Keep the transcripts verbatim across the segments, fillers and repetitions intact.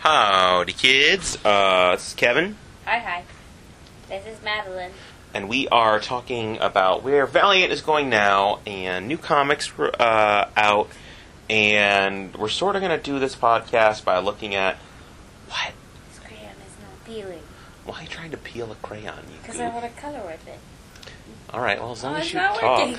Howdy, kids. Uh, this is Kevin. Hi, hi. This is Madeline. And we are talking about where Valiant is going now, and new comics uh, out, and we're sort of going to do this podcast by looking at... What? This crayon is not peeling. Why are you trying to peel a crayon, you Because goof? I want to color with it. Alright, well, as long oh, as it's you not talk. working.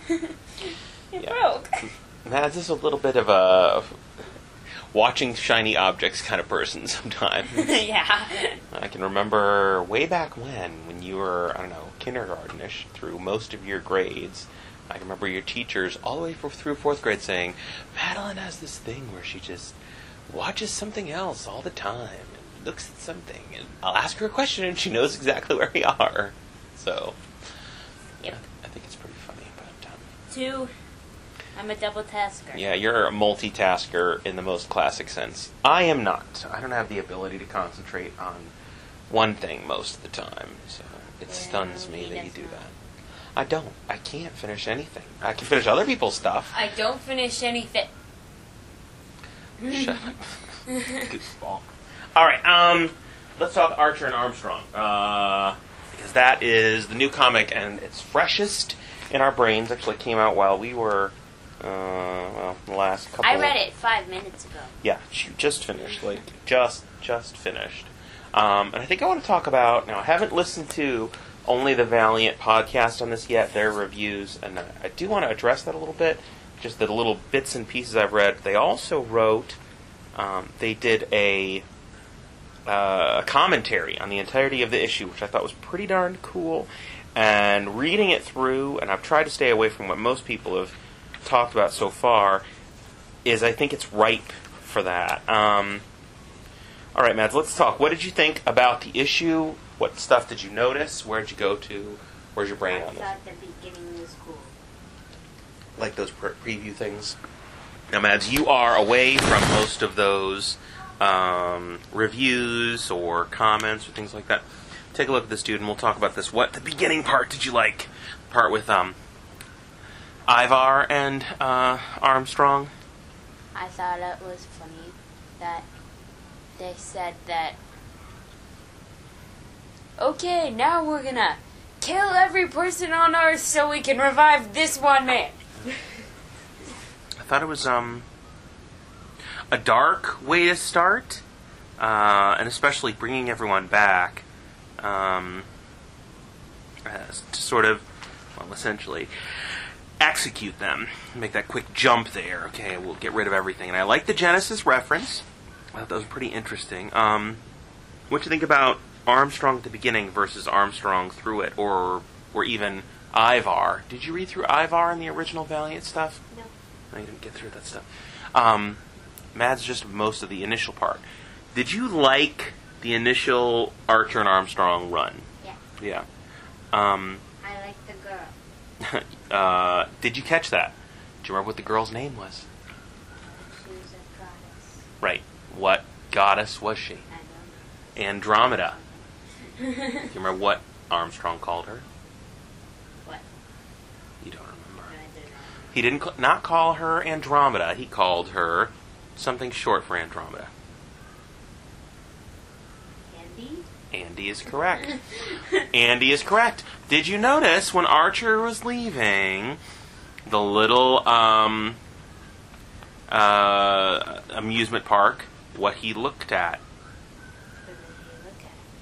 It Yeah. broke. Mads is a little bit of a... watching shiny objects kind of person sometimes. Yeah. I can remember way back when, when you were, I don't know, kindergartenish through most of your grades. I can remember your teachers all the way for, through fourth grade saying, Madeline has this thing where she just watches something else all the time and looks at something, and I'll ask her a question and she knows exactly where we are. So, Yep. I, I think it's pretty funny. But um, Two. I'm a double tasker. yeah, you're a multitasker in the most classic sense. I am not. I don't have the ability to concentrate on one thing most of the time, so it Yeah, stuns me he that you does do not. that. I don't. I can't finish anything. I can finish other people's stuff. I don't finish anything. Shut up. Goofball. Alright, um, let's talk Archer and Armstrong. Uh, because that is the new comic, and it's freshest in our brains. Actually, it came out while we were... Uh, well, the last couple... I read it five minutes ago. Yeah, she just finished. Like, just, just finished. Um, and I think I want to talk about... Now, I haven't listened to only the Valiant podcast on this yet, their reviews, and I, I do want to address that a little bit. Just the little bits and pieces I've read. They also wrote... Um, they did a... Uh, commentary on the entirety of the issue, which I thought was pretty darn cool. And reading it through, and I've tried to stay away from what most people have talked about so far, is I think it's ripe for that. Um, all right, Mads, let's talk. What did you think about the issue? What stuff did you notice? Where did you go to? Where's your brain I on this? thought the beginning was cool. Like those pre- preview things? Now, Mads, you are away from most of those um, reviews or comments or things like that. Take a look at this dude, and we'll talk about this. What the beginning part did you like? Part with um, Ivar and uh, Armstrong? I thought it was funny that they said that, okay, now we're gonna kill every person on Earth so we can revive this one man. I thought it was um a dark way to start, uh, and especially bringing everyone back um, as to sort of, well, essentially execute them, make that quick jump there. Okay, we'll get rid of everything. And I like the Genesis reference. I thought that was pretty interesting. Um, what do you think about Armstrong at the beginning versus Armstrong through it, or or even Ivar? Did you read through Ivar in the original Valiant stuff? No. No, you didn't get through that stuff. Um, Mads just most of the initial part. Did you like the initial Archer and Armstrong run? Yeah. Yeah. Um, I like the girl. uh, did you catch that? Do you remember what the girl's name was? She was a goddess. Right. What goddess was she? I don't Andromeda. know. Do you remember what Armstrong called her? What? You don't remember. No, I didn't know. He didn't cl- not call her Andromeda. He called her something short for Andromeda. Andy? Andy is correct. Andy is correct. Did you notice when Archer was leaving the little um, uh, amusement park, what he looked at? What did he look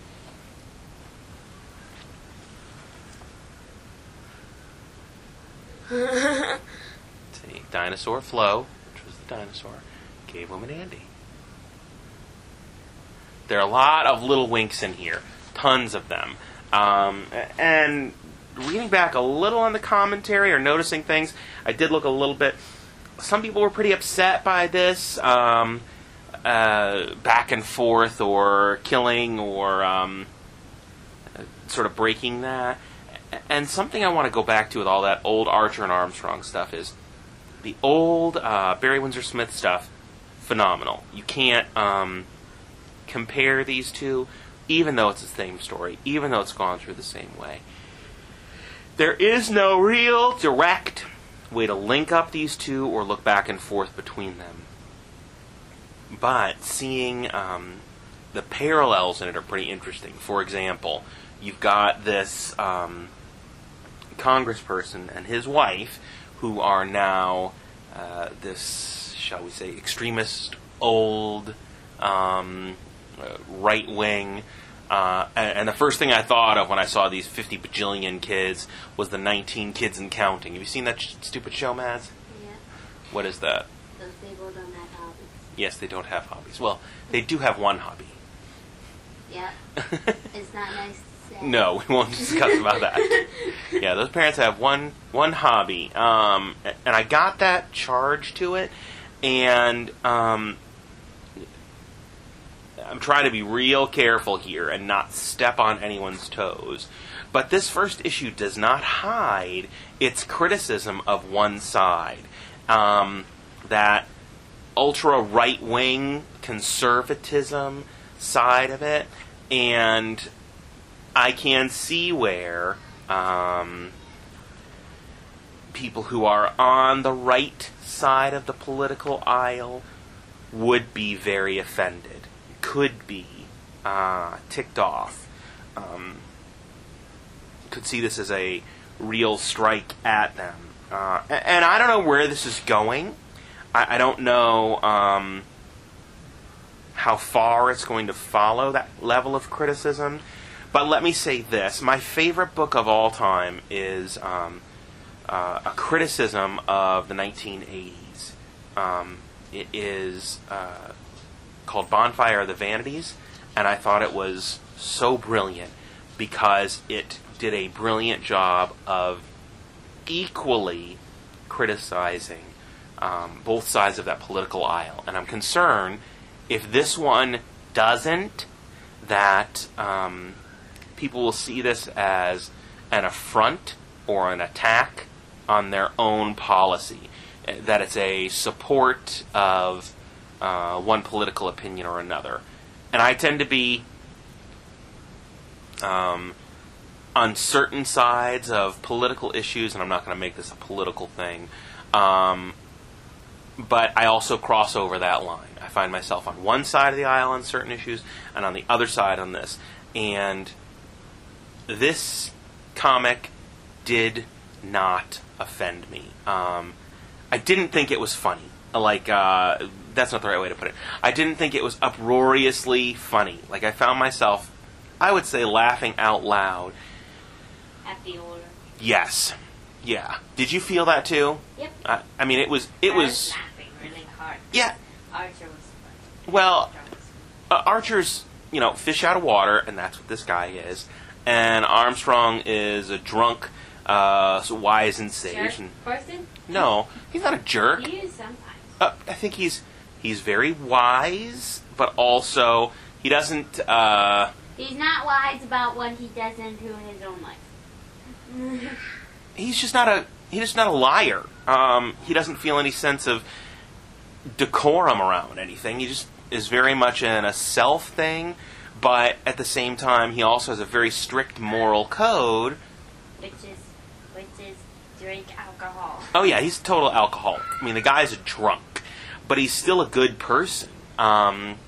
at? See, Dinosaur Flo, which was the dinosaur, gave him an Andy. There are a lot of little winks in here. Tons of them. Um, and reading back a little on the commentary or noticing things, I did look a little bit. Some people were pretty upset by this. Um, uh, back and forth or killing or um, uh, sort of breaking that. And something I want to go back to with all that old Archer and Armstrong stuff is the old uh, Barry Windsor Smith stuff, phenomenal. You can't um, compare these two, even though it's the same story, even though it's gone through the same way. There is no real direct way to link up these two or look back and forth between them. but seeing um, the parallels in it are pretty interesting. For example, you've got this um, congressperson and his wife who are now uh, this, shall we say, extremist, old, um, uh, right-wing. Uh, and, and the first thing I thought of when I saw these fifty bajillion kids was the nineteen Kids and Counting. Have you seen that sh- stupid show, Mads? Yeah. What is that? Those people don't have hobbies. Yes, they don't have hobbies. Well, they do have one hobby. Yeah. It's not nice to say. No, we won't discuss about that. Yeah, those parents have one one hobby, um, and I got that charge to it, and um, I'm trying to be real careful here and not step on anyone's toes. But this first issue does not hide its criticism of one side. Um, that ultra right-wing conservatism side of it, and I can see where um, people who are on the right side of the political aisle would be very offended, could be uh, ticked off, um, could see this as a real strike at them. Uh, and I don't know where this is going. I, I don't know um, how far it's going to follow that level of criticism. But let me say this. My favorite book of all time is um, uh, a criticism of the nineteen eighties. Um, it is uh, called Bonfire of the Vanities, and I thought it was so brilliant because it did a brilliant job of equally criticizing um, both sides of that political aisle. And I'm concerned if this one doesn't, that um, people will see this as an affront or an attack on their own policy, that it's a support of uh, one political opinion or another. And I tend to be um, on certain sides of political issues, and I'm not going to make this a political thing, um, but I also cross over that line. I find myself on one side of the aisle on certain issues, and on the other side on this. And this comic did not offend me. Um, I didn't think it was funny. Like, uh, that's not the right way to put it. I didn't think it was uproariously funny. Like, I found myself, I would say, laughing out loud. At the order. Yes. Yeah. Did you feel that too? Yep. I, I mean, it was... It I was, was laughing really hard. Yeah. Archer was funny. Well, uh, Archer's, you know, fish out of water, and that's what this guy is. And Armstrong is a drunk, uh, so wise and sage. Jerk And, person? no, he's not a jerk. He is sometimes. Uh, I think he's he's very wise, but also he doesn't. Uh, He's not wise about what he does into his own life. he's just not a he's just not a liar. Um, he doesn't feel any sense of decorum around anything. He just is very much in a self thing, but at the same time, he also has a very strict moral code. Which is, which is drink alcohol. Oh yeah, he's a total alcoholic. I mean, the guy's a drunk, but he's still a good person. Um,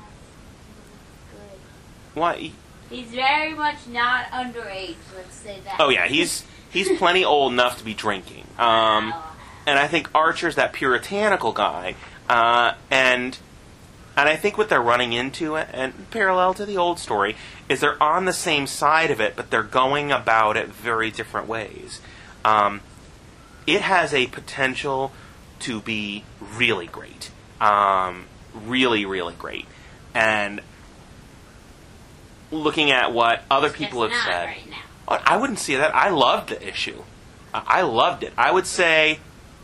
Good. why? He's very much not underage, let's say that. Oh yeah, he's he's plenty old enough to be drinking. Um, Wow. and I think Archer's that puritanical guy, uh, and and I think what they're running into, and parallel to the old story, is they're on the same side of it, but they're going about it very different ways. Um, it has a potential to be really great, um, really, really great, and looking at what other people have Just not said, right now. I wouldn't see that. I loved the issue. I loved it. I would say.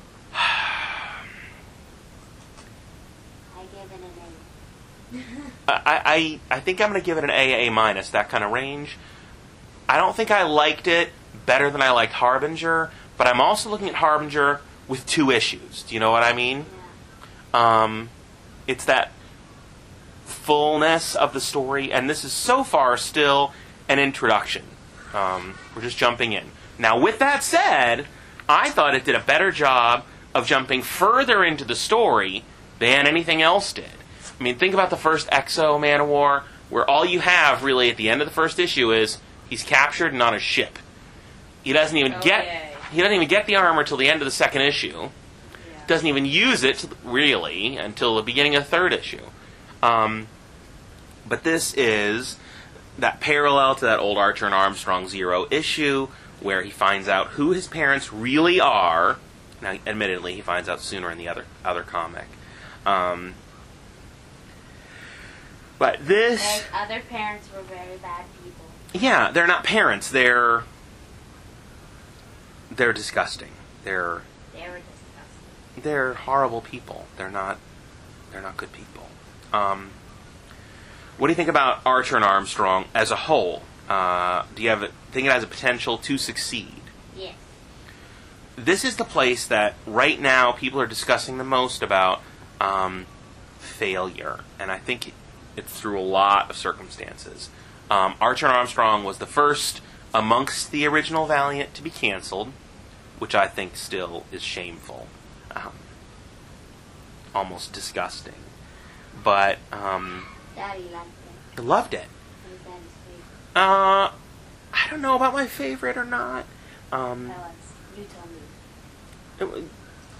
I give it an I, I, I think I'm going to give it an A, A minus, that kind of range. I don't think I liked it better than I liked Harbinger, but I'm also looking at Harbinger with two issues. Do you know what I mean? eight. Yeah. Um, it's that fullness of the story, and this is so far still an introduction. Um, we're just jumping in. Now, with that said, I thought it did a better job of jumping further into the story than anything else did. I mean, think about the first Exo Man of War, where all you have, really, at the end of the first issue is he's captured and on a ship. He doesn't even oh, get yay. he doesn't even get the armor till the end of the second issue. Yeah. Doesn't even use it, really, until the beginning of the third issue. Um, but this is that parallel to that old Archer and Armstrong Zero issue, where he finds out who his parents really are. Now, admittedly, he finds out sooner in the other other comic. Um, but this... Like, other parents were very bad people. Yeah, they're not parents. They're... They're disgusting. They're... They were disgusting. They're horrible people. They're not... They're not good people. Um, what do you think about Archer and Armstrong as a whole? Uh, do you have a, think it has a potential to succeed? Yes. This is the place that right now people are discussing the most about um, failure, and I think it's through a lot of circumstances. Um, Archer and Armstrong was the first amongst the original Valiant to be canceled, which I think still is shameful, um, almost disgusting. But um, Daddy liked it. I loved it. It was Daddy's favorite. Uh, I don't know about my favorite or not. Um, That was. You told me. it,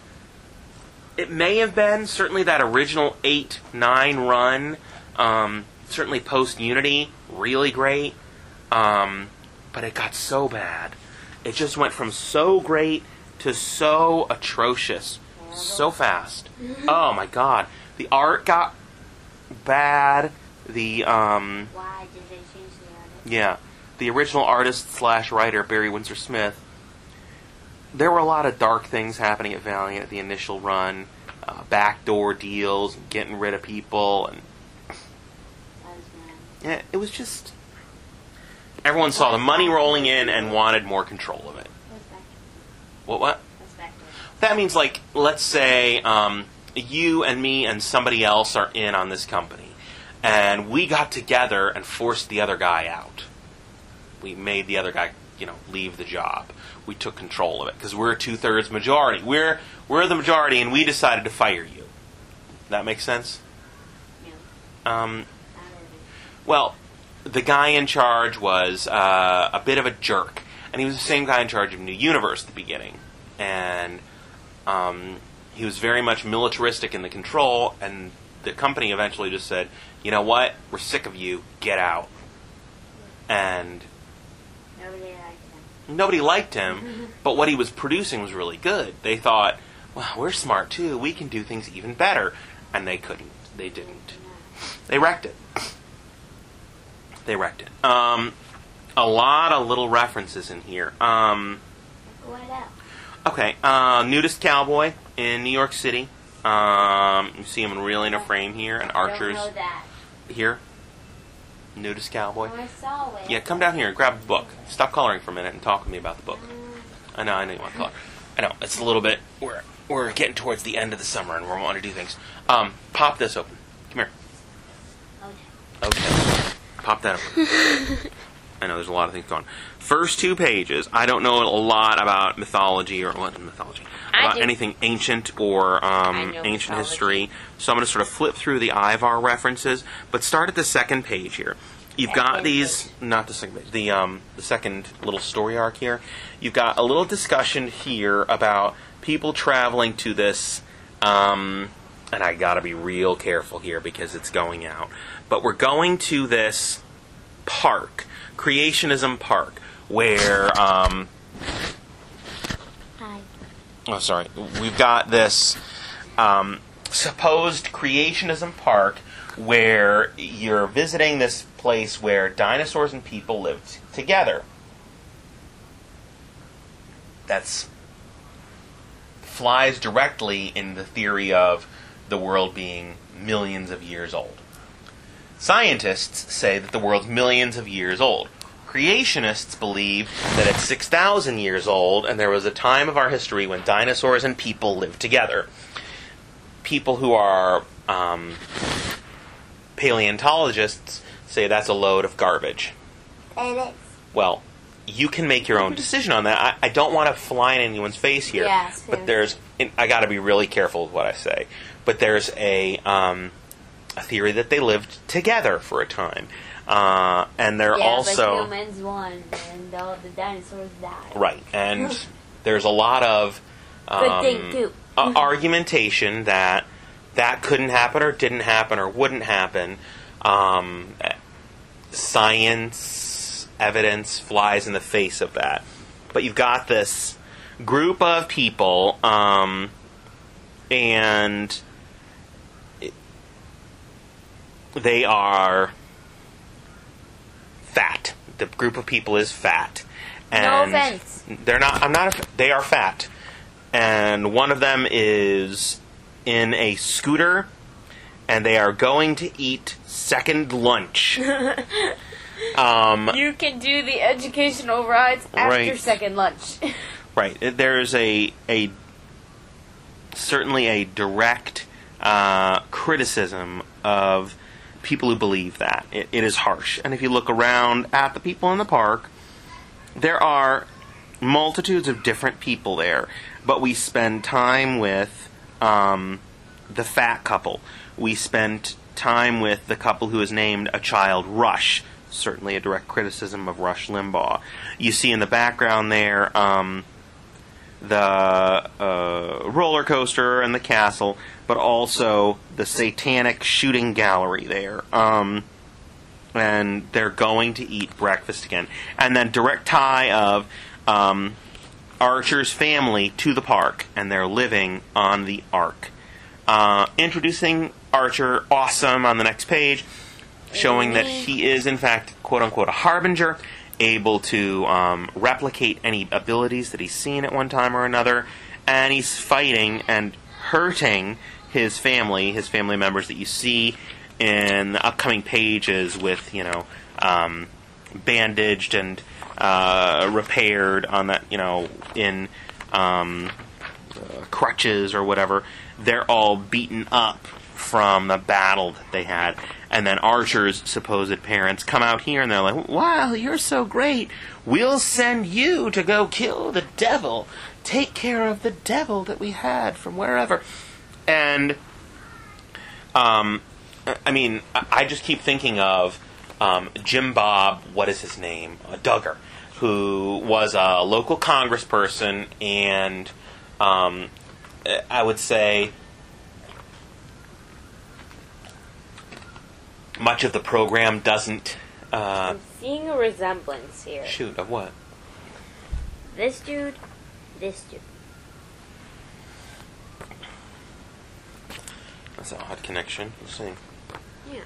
it may have been certainly that original eight nine run. Um, certainly post Unity, really great. Um, but it got so bad. It just went from so great to so atrocious so fast. Oh my god. The art got bad. The, um... Why did they change the artist? Yeah. The original artist slash writer, Barry Windsor Smith, there were a lot of dark things happening at Valiant at the initial run. Uh, backdoor deals, and getting rid of people, and... That was bad. Yeah, it was just... Everyone saw the money rolling in and wanted more control of it. What's back? What, what? What's back to? That means, like, let's say um, you and me and somebody else are in on this company. And we got together and forced the other guy out. We made the other guy, you know, leave the job. We took control of it because we're a two-thirds majority. We're we're the majority, and we decided to fire you. That makes sense? No. Um, Not really. well, the guy in charge was uh, a bit of a jerk, and he was the same guy in charge of New Universe at the beginning. And um, he was very much militaristic in the control, and the company eventually just said, you know what, we're sick of you, get out. And Nobody liked him. nobody liked him, but what he was producing was really good. They thought, well, we're smart too, we can do things even better. And they couldn't. They didn't. They wrecked it. They wrecked it. Um, a lot of little references in here. Um, What else? okay, uh, Nudist Cowboy in New York City. Um, you see him really in a frame here, and I don't Archer's know that. here. Nudist Cowboy. Oh, I saw it. Yeah, come down here and grab a book. Stop coloring for a minute and talk to me about the book. I know, I know you want to color. I know, it's a little bit, we're, we're getting towards the end of the summer and we want to do things. Um, pop this open. Come here. Okay. Okay. Pop that open. I know, there's a lot of things going on. First two pages, I don't know a lot about mythology or, what, mythology? I About do. anything ancient or I um, know ancient mythology. history. So I'm going to sort of flip through the Ivar references, but start at the second page here. You've got Second these, page. not the second page, the, um, the second little story arc here. You've got a little discussion here about people traveling to this, um, and I got to be real careful here because it's going out. But we're going to this park, Creationism Park, where, um, Hi. oh, sorry, we've got this um, supposed Creationism Park where you're visiting this place where dinosaurs and people lived together. That's flies directly in the theory of the world being millions of years old. Scientists say that the world's millions of years old. Creationists believe that it's six thousand years old, and there was a time of our history when dinosaurs and people lived together. People who are um, paleontologists say that's a load of garbage. It is. Well, you can make your own decision on that. I, I don't want to fly in anyone's face here, Yes, but there's, and I got to be really careful with what I say. But there's a um, a theory that they lived together for a time. Uh, and they're yeah, also... but humans won, and all the dinosaurs died. Right, and there's a lot of um, Good thing, too. uh, argumentation that that couldn't happen or didn't happen or wouldn't happen. Um, science, evidence flies in the face of that. But you've got this group of people, um, and it, they are fat. The group of people is fat. And no offense. They're not. I'm not. They are fat, and one of them is in a scooter, and they are going to eat second lunch. um, you can do the educational rides after right. second lunch. Right. There's a a certainly a direct uh, criticism of people who believe that. It, it is harsh, and if you look around at the people in the park, there are multitudes of different people there, but we spend time with um, the fat couple. We spend time with the couple who is named a child Rush, certainly a direct criticism of Rush Limbaugh. You see in the background there um, the uh, roller coaster and the castle, but also the satanic shooting gallery there. Um, and they're going to eat breakfast again. And then direct tie of um, Archer's family to the park, and they're living on the Ark. Uh, introducing Archer, awesome, on the next page, showing that he is, in fact, quote-unquote, a harbinger, able to um, replicate any abilities that he's seen at one time or another, and he's fighting and hurting his family, his family members that you see in the upcoming pages with, you know, um, bandaged and uh, repaired on that, you know, in um, uh, crutches or whatever. They're all beaten up from the battle that they had. And then Archer's supposed parents come out here and they're like, wow, you're so great. We'll send you to go kill the devil. Take care of the devil that we had from wherever. And, um... I mean, I just keep thinking of um, Jim Bob, what is his name? Uh, Duggar, who was a local congressperson, and um, I would say much of the program doesn't... Uh, I'm seeing a resemblance here. Shoot, of what? This dude, this dude. That's an odd connection. Let's see. Yeah.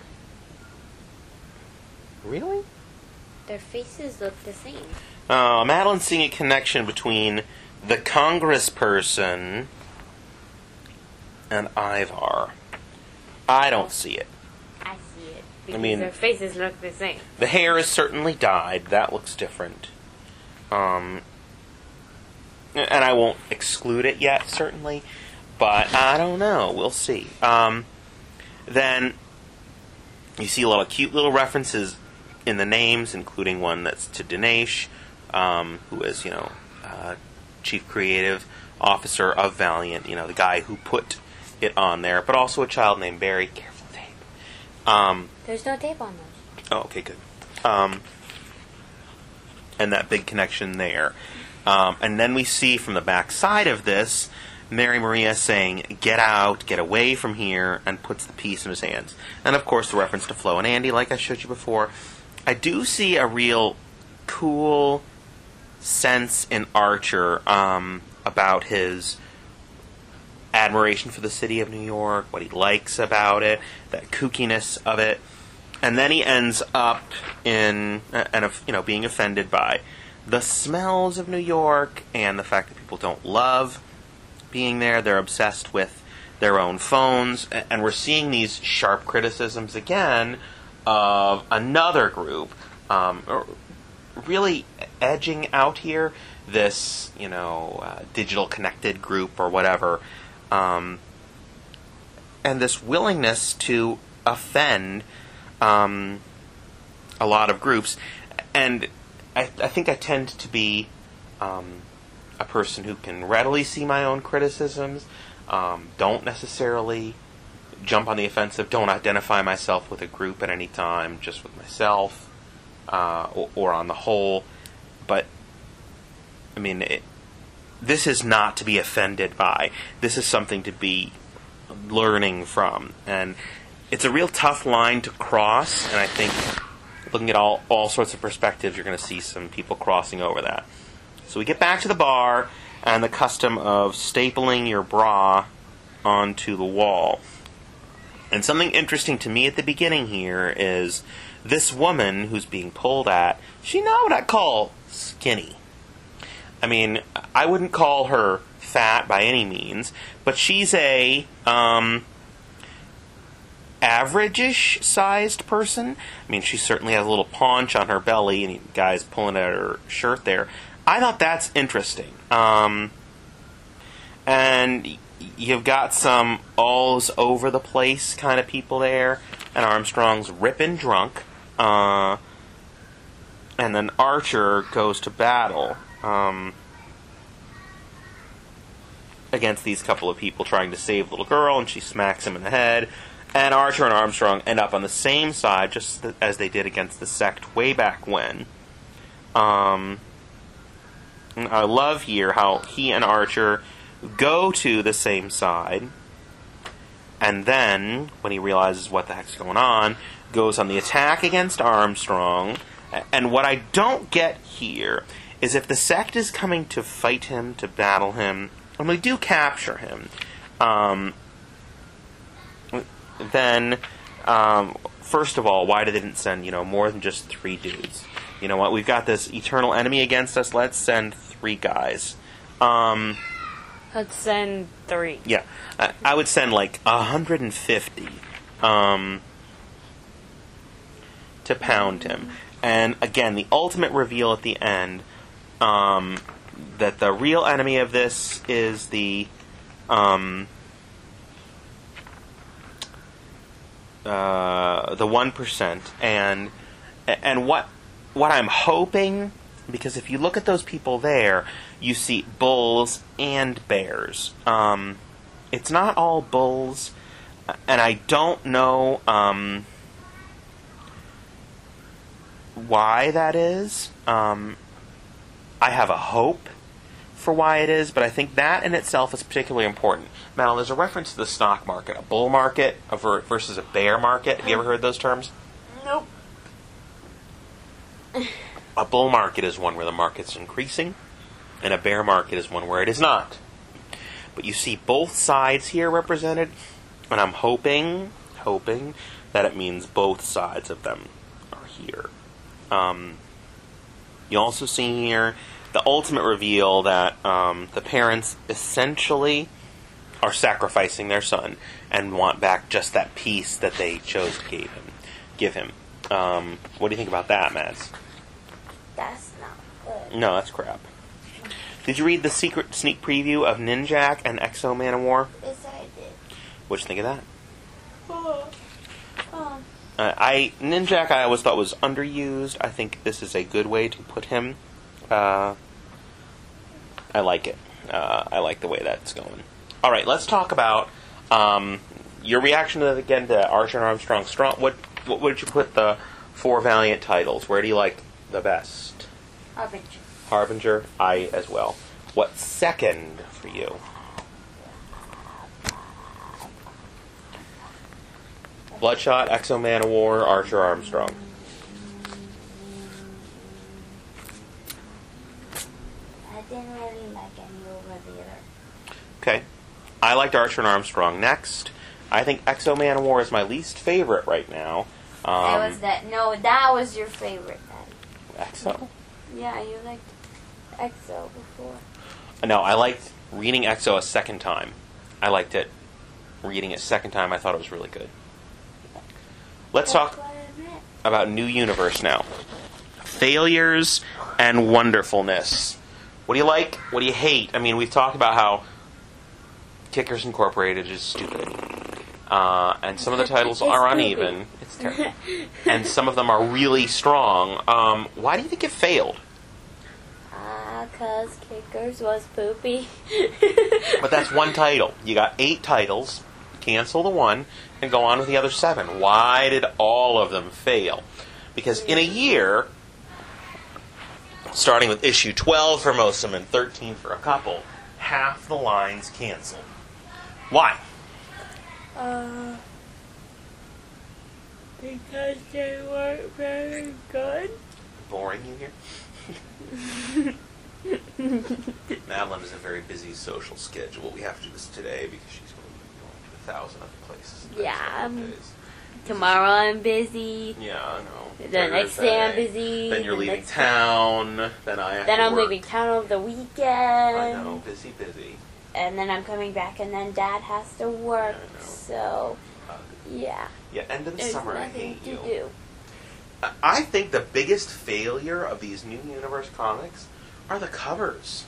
Really? Their faces look the same. Uh, Madeline's seeing a connection between the congressperson and Ivar. I don't see it. I see it. Because I mean, their faces look the same. The hair is certainly dyed. That looks different. Um, and I won't exclude it yet, certainly. But I don't know. We'll see. Um, then you see a lot of cute little references in the names, including one that's to Dinesh, um, who is, you know, uh, chief creative officer of Valiant. You know, the guy who put it on there. But also a child named Barry. Careful tape. Um, There's no tape on those. Oh, okay, good. Um, and that big connection there. Um, and then we see from the back side of this, Mary Maria saying, get out, get away from here, and puts the piece in his hands. And, of course, the reference to Flo and Andy, like I showed you before. I do see a real cool sense in Archer um, about his admiration for the city of New York, what he likes about it, that kookiness of it. And then he ends up in, uh, and of, you know, being offended by the smells of New York and the fact that people don't love being there. They're obsessed with their own phones, and we're seeing these sharp criticisms again of another group, um, really edging out here this, you know, uh, digital connected group or whatever, um, and this willingness to offend um, a lot of groups. And I, I think I tend to be um, a person who can readily see my own criticisms, um, don't necessarily jump on the offensive, don't identify myself with a group at any time, just with myself, uh, or, or on the whole. But, I mean, it, this is not to be offended by. This is something to be learning from. And it's a real tough line to cross, and I think looking at all, all sorts of perspectives, you're going to see some people crossing over that. So we get back to the bar and the custom of stapling your bra onto the wall. And something interesting to me at the beginning here is this woman who's being pulled at, she's not what I call skinny. I mean, I wouldn't call her fat by any means, but she's a um, average-ish sized person. I mean, she certainly has a little paunch on her belly, and guys pulling at her shirt there. I thought that's interesting. Um, and you've got some alls over the place kind of people there, and Armstrong's ripping drunk. Uh, and then Archer goes to battle um, against these couple of people trying to save the little girl, and she smacks him in the head. And Archer and Armstrong end up on the same side, just as they did against the sect way back when. Um, I love here how he and Archer go to the same side, and then, when he realizes what the heck's going on, goes on the attack against Armstrong. And what I don't get here is if the sect is coming to fight him, to battle him, and we do capture him, um, then, um, first of all, why they didn't send, you know, more than just three dudes? You know what, we've got this eternal enemy against us, let's send three guys. Um... Let's send three. Yeah. I, I would send like one hundred fifty um, to pound him. And again, the ultimate reveal at the end, um, that the real enemy of this is the um, uh, the one percent. And and what what I'm hoping, because if you look at those people there, you see bulls and bears. Um, it's not all bulls, and I don't know um, why that is. Um, I have a hope for why it is, but I think that in itself is particularly important. Mal, there's a reference to the stock market, a bull market versus a bear market. Have you ever heard those terms? Nope. A bull market is one where the market's increasing, and a bear market is one where it is not. But you see both sides here represented, and I'm hoping, hoping that it means both sides of them are here. Um, you also see here the ultimate reveal that um, the parents essentially are sacrificing their son and want back just that piece that they chose to give him. Give him. Um, what do you think about that, Mads? That's not good. No, that's crap. Did you read the secret sneak preview of Ninjak and Exo Manowar? Yes, I did. What'd you think of that? Oh. Oh. Uh, I Ninjak I always thought was underused. I think this is a good way to put him. Uh, I like it. Uh, I like the way that's going. All right, let's talk about um, your reaction to again to Archer and Armstrong. Strong. What what would you put the four Valiant titles? Where do you like the best? Harbinger. Harbinger, I as well. What's second for you? Bloodshot, Exo Manowar, Archer, Armstrong. I didn't really like any over the other. Okay. I liked Archer and Armstrong next. I think Exo Manowar is my least favorite right now. Um, that was that. No, that was your favorite, Daddy. Exo? Yeah, you liked Exo before. No, I liked reading Exo a second time. I liked it. Reading it a second time, I thought it was really good. Let's That's talk what I meant. about New Universe now. Failures and wonderfulness. What do you like? What do you hate? I mean, we've talked about how Kickers Incorporated is stupid. Uh, and some of the titles It's are poopy. uneven. It's terrible. And some of them are really strong. Um, why do you think it failed? Ah, cause Kickers was poopy. But that's one title. You got eight titles. cancel the one, and go on with the other seven. Why did all of them fail? Because in a year, starting with issue twelve for most of them and thirteen for a couple, half the lines canceled. Why? Uh, because they weren't very good. Boring you here? Madeline has a very busy social schedule. We have to do this today because she's going to be going to a thousand other places. in the next Yeah, couple um, days. Tomorrow I'm busy. Yeah, I know. The next day I'm busy. Then you're the leaving next- town. Then I have Then to I'm work. leaving town over the weekend. I know, busy, busy. And then I'm coming back, and then Dad has to work. I know. So, Uh, yeah. yeah, end of the There's summer, I nothing hate to you. do. I- I think the biggest failure of these New Universe comics are the covers.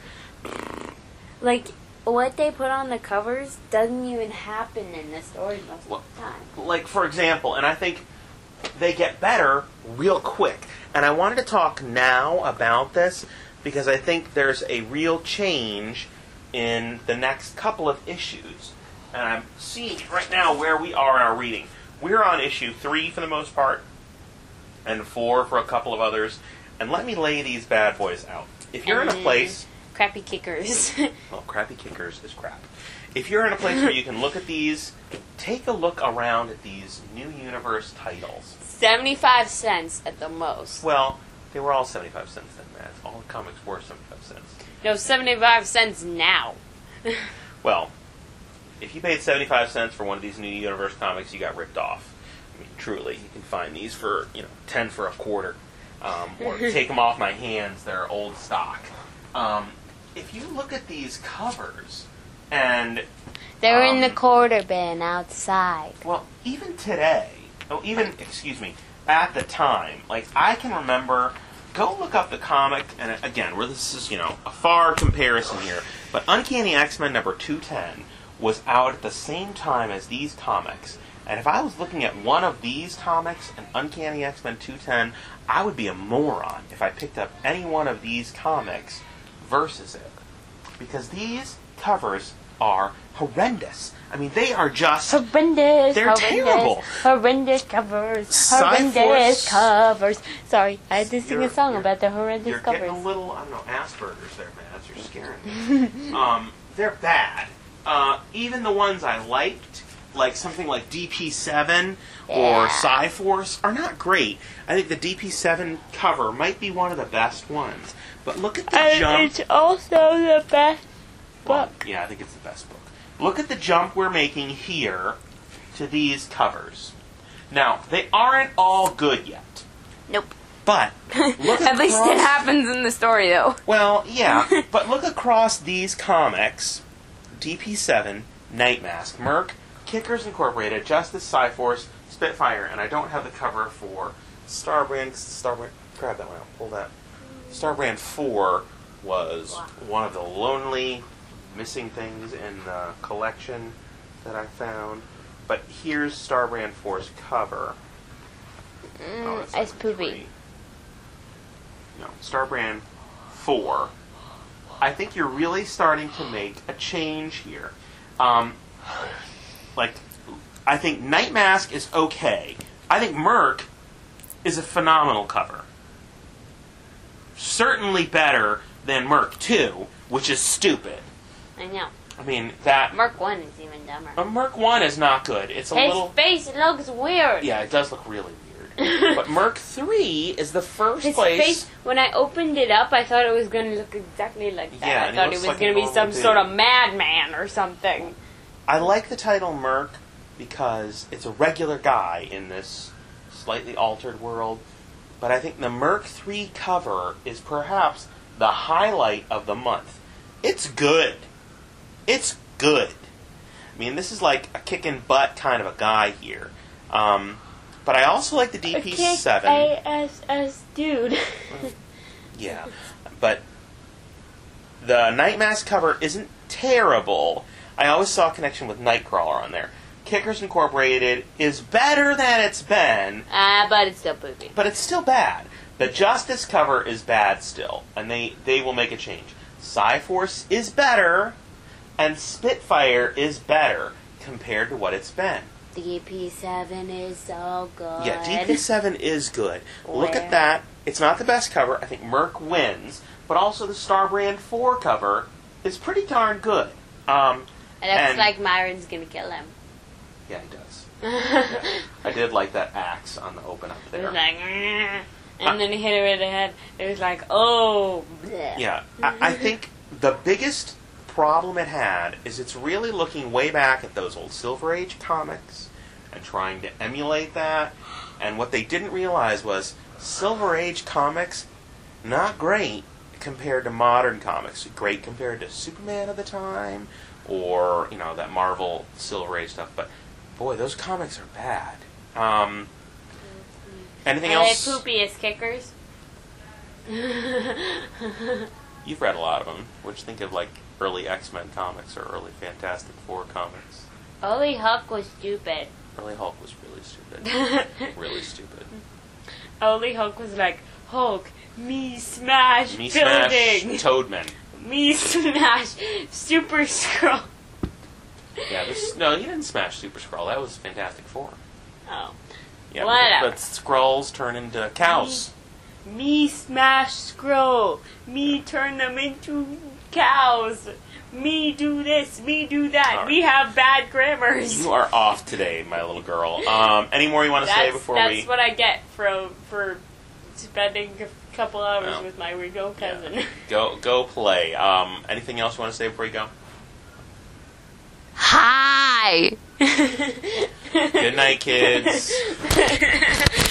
Like, what they put on the covers doesn't even happen in the story most Well, of the time. Like, for example, and I think they get better real quick. And I wanted to talk now about this because I think there's a real change in the next couple of issues. And I'm seeing right now where we are in our reading. We're on issue three for the most part, and four for a couple of others. And let me lay these bad boys out. If you're in a And place... Crappy kickers. Well, crappy kickers is crap. If you're in a place where you can look at these, take a look around at these New Universe titles. seventy-five cents at the most. Well, they were all seventy-five cents then, Matt. All the comics were seventy-five cents. No, seventy-five cents now. Well, if you paid seventy-five cents for one of these New Universe comics, you got ripped off. I mean, truly, you can find these for, you know, ten for a quarter. Um, or take them off my hands, they're old stock. Um, if you look at these covers, and... They're in the um, quarter bin outside. Well, even today, oh, even, excuse me, at the time, like, I can remember, go look up the comic, and again, where this is, you know, a far comparison here, but Uncanny X-Men number two ten was out at the same time as these comics, and if I was looking at one of these comics, and Uncanny X-Men two ten, I would be a moron if I picked up any one of these comics versus it. Because these covers are horrendous. I mean, they are just... Horrendous. They're horrendous, terrible. Horrendous covers. Cyforce- Horrendous covers. Sorry, I had to sing You're- a song you're- about the horrendous You're covers. getting a little, I don't know, Asperger's there, Mads. You're scaring me. um, they're bad. Uh, even the ones I liked, like something like D P seven or Yeah. Cyforce, are not great. I think the D P seven cover might be one of the best ones. But look at the And jump. it's also the best Well, book. yeah, I think it's the best book. Look at the jump we're making here to these covers. Now, they aren't all good yet. Nope. But look At least across- it happens in the story, though. Well, yeah, but look across these comics: D P seven, Nightmask, Merc, Kickers Incorporated, Justice, Cyforce, Spitfire, and I don't have the cover for Starbrand. Starbrand, grab that one out. Pull that. Starbrand four was one of the lonely missing things in the collection that I found. But here's Starbrand four's cover. Mm, that's it's number poopy. three. No, Starbrand four. I think you're really starting to make a change here. Um, like, I think Nightmask is okay. I think Merc is a phenomenal cover. Certainly better than Merc two, which is stupid. I know. I mean, that... Mark one is even dumber. Uh, Merc one is not good. It's a His little... face looks weird. Yeah, it does look really weird. But Merc three is the first His place... face, when I opened it up, I thought it was going to look exactly like that. Yeah, I and thought he it looks was like going a to be some normal sort dude. of madman or something. I like the title Merc because it's a regular guy in this slightly altered world. But I think the Merc three cover is perhaps the highlight of the month. It's good. It's good. I mean, this is like a kicking butt kind of a guy here. Um, but I also like the D P seven. A S S dude. Yeah. But the Nightmask cover isn't terrible. I always saw a connection with Nightcrawler on there. Kickers Incorporated is better than it's been, Ah, but it's still poopy. but it's still bad. The Justice cover is bad still, and they, they will make a change. Cyforce is better, and Spitfire is better. compared to what it's been. D P seven is so good. Yeah, D P seven is good. Look Where? at that. It's not the best cover. I think Merc wins. But also the Star Brand four cover is pretty darn good. Um, It looks and- like Myron's gonna kill him. Yeah, he does. Yeah. I did like that axe on the open up It there. was like, "Grr," and then he hit it in the head. It was like, oh. bleh. Yeah, I, I think the biggest problem it had is it's really looking way back at those old Silver Age comics and trying to emulate that. And what they didn't realize was Silver Age comics, not great compared to modern comics. Great compared to Superman of the time or, you know, that Marvel Silver Age stuff. But, boy, those comics are bad. Um, anything Are else? they poopy as kickers? You've read a lot of them. What'd you think of, like, early X-Men comics or early Fantastic Four comics? Only Hulk was stupid. Early Hulk was really stupid. Really stupid. Only Hulk was like, Hulk, me smash Me building. Smash Toadman. Me smash Super Skrull. Yeah, this, no, he didn't smash Super Skrull. That was Fantastic Four. Oh. Yeah, Whatever. but, but Skrulls turn into cows. Me smash Skrull. Me turn them into cows. Me do this. Me do that. All right. We have bad grammars. You are off today, my little girl. Um, any more you want to say That's, before that's we... what I get for for spending a couple hours Oh. with my Rigo cousin. Yeah. Go, go play. Um, anything else you want to say before you go? Hi. Good night, kids.